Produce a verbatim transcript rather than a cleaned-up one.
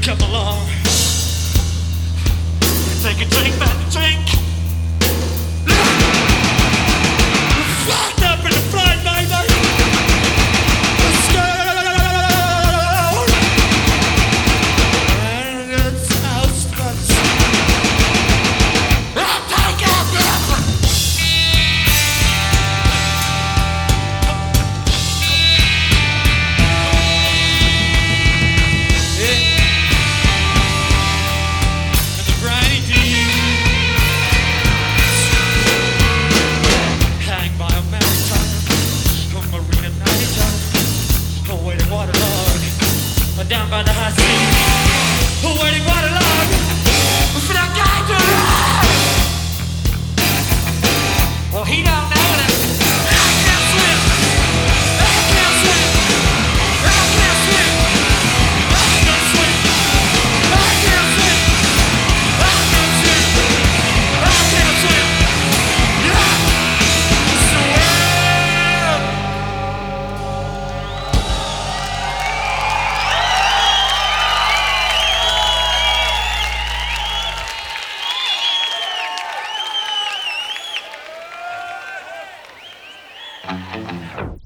come along. Take a drink, back a drink. Fucked up in the front, baby. Down by the high sea, waiting waterlogged for that guy to run. Well, he don't know that I can't swim. I can't swim. I can't swim. I can't swim. I can't swim. I can't swim. I can't swim. Yeah. Swim. Thank you.